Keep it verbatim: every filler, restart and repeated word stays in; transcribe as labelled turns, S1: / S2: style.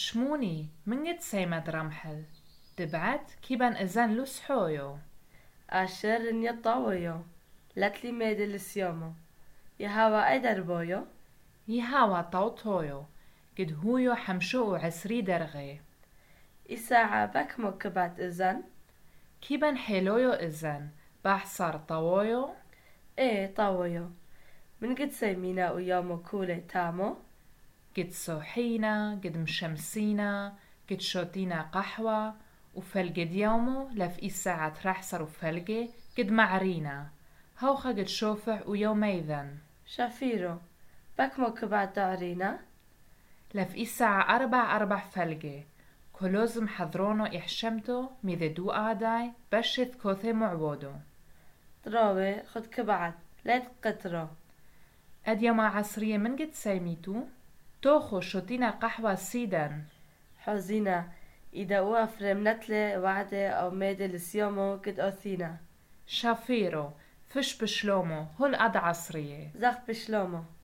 S1: شموني من قد سيمة رمحل دبعت كيبان إذن لسحويو
S2: أشر يطاويو لاتلي ميد السيومو يهاوا أيدر بويو
S1: يهاوا طوطويو قد هويو حمشو عسري درغي
S2: إساعة بكمو كبات إذن
S1: كيبان حلويو إذن بحصر طويو
S2: إيه طاويو من قد سيمينا ويومو كولي تامو
S1: قد صوحينا قد مشمسينا قد شوتينا قحوة وفلقد يومو لف إي ساعة رحصر وفلقي قد معرينا هوخا قد شوفح ويوميذن
S2: شافيرو بكمو كبات دارينا
S1: لف إي ساعة أربع أربع فلقي كلوزم حضرونو إحشمتو ميذ دو آداي بشث كوثي معبودو
S2: دراوي خد كبعت ليت قطرو
S1: أد يوم عصرية من قد سيميتو توخو شوتينا قحوة سيدن
S2: حزينة إذا وافرم نتلي وعدة أو ميد السيومو قد أثينا
S1: شافيرو فش بشلومو هل أد عصرية
S2: زخ بشلومو